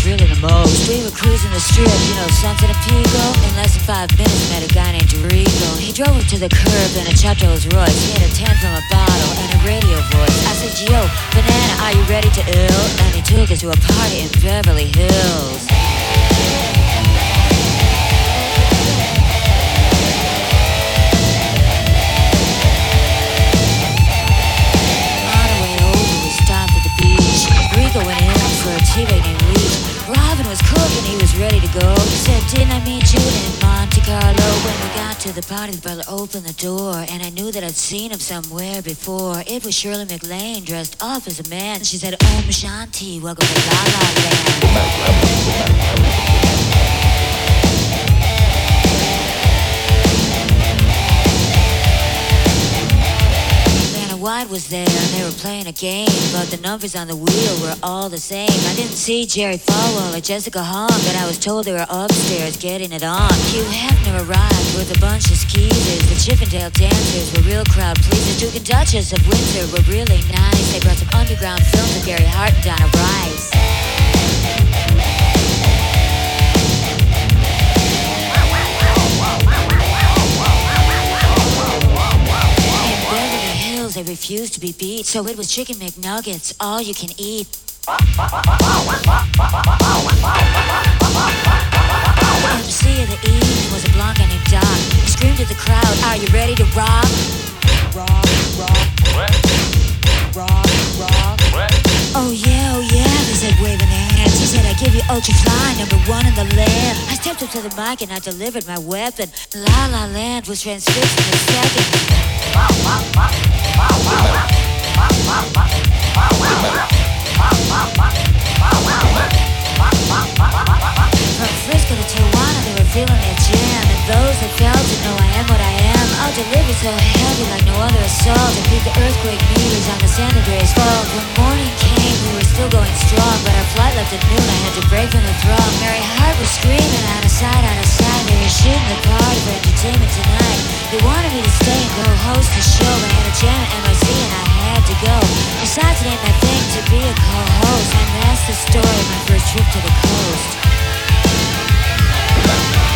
really the most. We were cruising the strip, you know, Sunset and Pico. In less than 5 minutes, met a guy named Rico. He drove up to the curb in a Chateau's Royce. He had a 10 from a bottle and a radio voice. I said, yo, Banana, are you ready to ill? And he took us to a party in Beverly Hills. Going in for a T-Bag named Leach. Robin was cooking, he was ready to go. He said, didn't I meet you in Monte Carlo? When we got to the party, the butler opened the door, and I knew that I'd seen him somewhere before. It was Shirley MacLaine dressed up as a man. She said, Om Shanti, welcome to La La Land. White was there and they were playing a game, but the numbers on the wheel were all the same. I didn't see Jerry Falwell or Jessica Hahn, but I was told they were upstairs getting it on. Hugh Hefner arrived with a bunch of skeezers. The Chippendale dancers were real crowd pleasers. Duke and Duchess of Windsor were really nice. They brought some underground films of Gary Hart and Donna Rice. They refused to be beat, so it was chicken McNuggets, all you can eat. MC of the evening was a blonde guy named Doc. He screamed at the crowd, are you ready to rob? Rob, rob. What? Rob, rob. What? Oh yeah, they said waving their hands. He said, I give you Ultra Fly, #1 in the land. I stepped up to the mic and I delivered my weapon. La La Land was transfixed in a second. From Frisco to Tijuana, they were feeling their jam, and those that felt it know I am what I am. I'll deliver so heavy like no other assault, and beat the earthquake meters on the San Andreas Fault. When morning came, we were still going strong, but our flight left at noon. I had to break from the throng. Mary Hart was screaming out of sight, out of sight. They were shooting the party for entertainment tonight. They wanted me to stay and go host the show, but I had a jam at MIC and I had to go. Besides, it ain't my thing to be a co-host, and that's the story of my first trip to the coast.